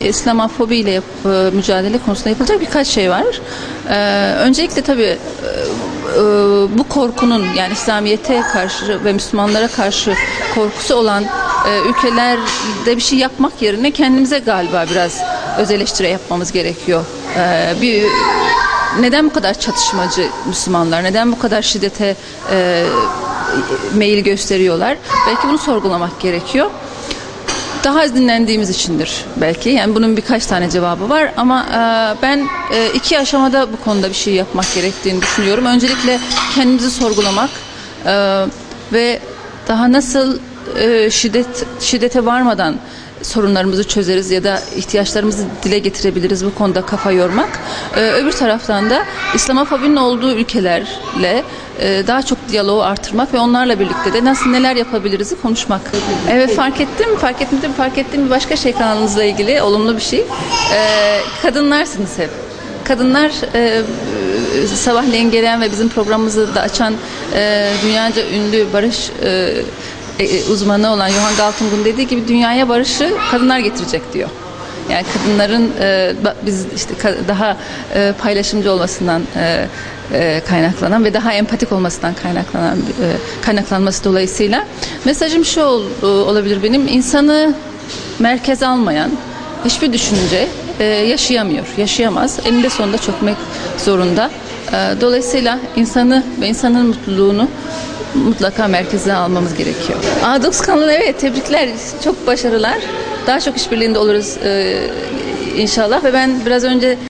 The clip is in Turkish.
İslamofobi ile mücadele konusunda yapılacak birkaç şey var. Öncelikle tabii bu korkunun, yani İslamiyet'e karşı ve Müslümanlara karşı korkusu olan ülkelerde bir şey yapmak yerine kendimize galiba biraz öz eleştiri yapmamız gerekiyor. Neden bu kadar çatışmacı Müslümanlar? Neden bu kadar şiddete meyil gösteriyorlar? Belki bunu sorgulamak gerekiyor. Daha az dinlendiğimiz içindir belki. Yani bunun birkaç tane cevabı var ama ben iki aşamada bu konuda bir şey yapmak gerektiğini düşünüyorum. Öncelikle kendimizi sorgulamak ve daha nasıl şiddete varmadan sorunlarımızı çözeriz ya da ihtiyaçlarımızı dile getirebiliriz, bu konuda kafa yormak. Öbür taraftan da İslamofobinin olduğu ülkelerle daha çok diyaloğu artırmak ve onlarla birlikte de nasıl neler yapabiliriz konuşmak. Evet, fark ettiğim bir başka şey kanalınızla ilgili olumlu bir şey. Kadınlarsınız hep. Kadınlar sabahleyin gelen ve bizim programımızı da açan dünyaca ünlü barış uzmanı olan Johan Galtung'un dediği gibi dünyaya barışı kadınlar getirecek diyor. Yani kadınların biz işte daha paylaşımcı olmasından kaynaklanan ve daha empatik olmasından kaynaklanması dolayısıyla mesajım şu olabilir benim: insanı merkeze almayan hiçbir düşünce yaşayamaz. Eninde sonunda çökmek zorunda. Dolayısıyla insanı ve insanın mutluluğunu mutlaka merkeze almamız gerekiyor. A9 kanalı, evet, tebrikler. Çok başarılar. Daha çok işbirliğinde oluruz inşallah ve ben biraz önce